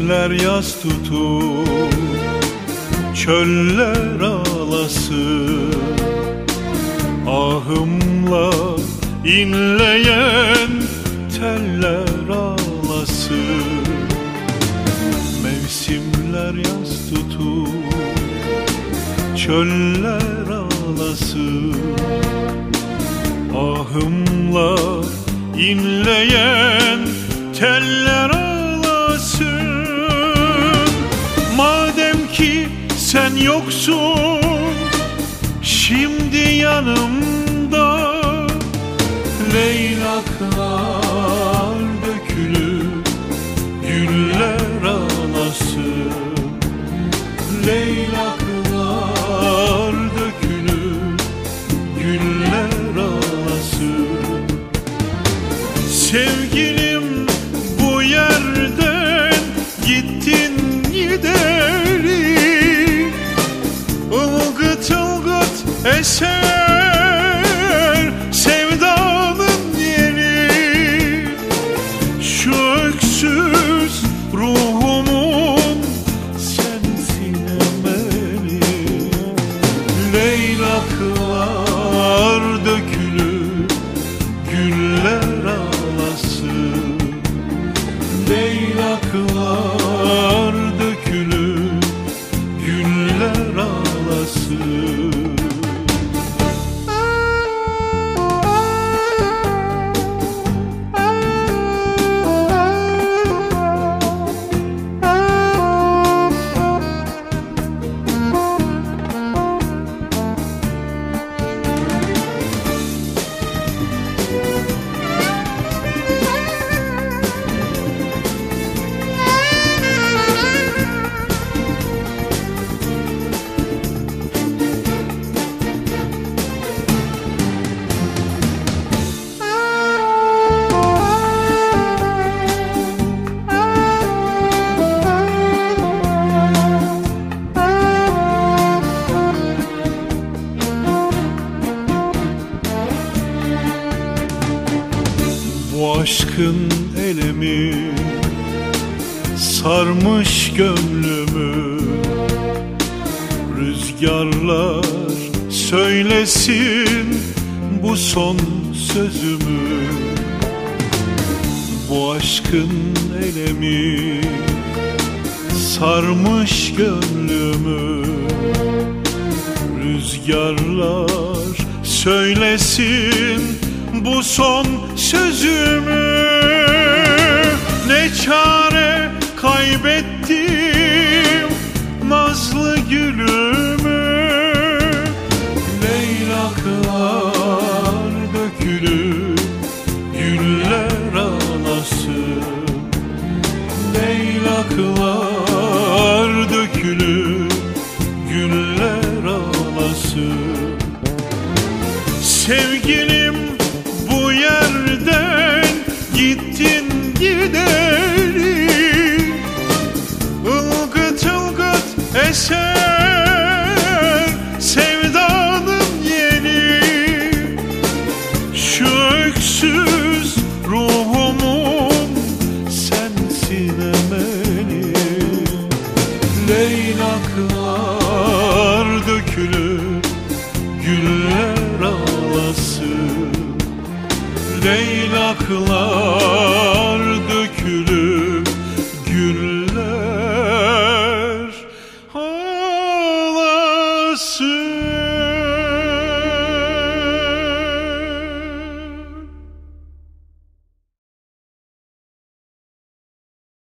Mevsimler yaz tutup çöller ağlasın, ahımla inleyen teller ağlasın. Mevsimler yaz tutup çöller ağlasın, ahımla inleyen teller ağlasın. Madem ki sen yoksun şimdi yanımda, leylaklar dökülüp güller ağlasın. Leylaklar dökülüp güller ağlasın. Sevgilim bu yerden gittin gideri, ılgıt ılgıt eser sevdanın yeri. Şu öksüz ruhumun sensin emeli. Leylaklar dökülüp güller ağlasın. Leylaklar dökülüp güller ağlasın. Bu aşkın elemi sarmış gönlümü, rüzgarlar söylesin bu son sözümü. Bu aşkın elemi sarmış gönlümü, rüzgarlar söylesin bu son sözümü. Ne çare kaybettim nazlı gülümü. Leylaklar dökülüp güller ağlasın. Leylaklar dökülüp güller ağlasın. Sevgilim bu yerden gittin gideri, ılgıt ılgıt eser sevdanın yeri. Şu öksüz ruhumun sensin emeli. Leylaklar dökülüp güller ağlasın. Leylaklar dökülür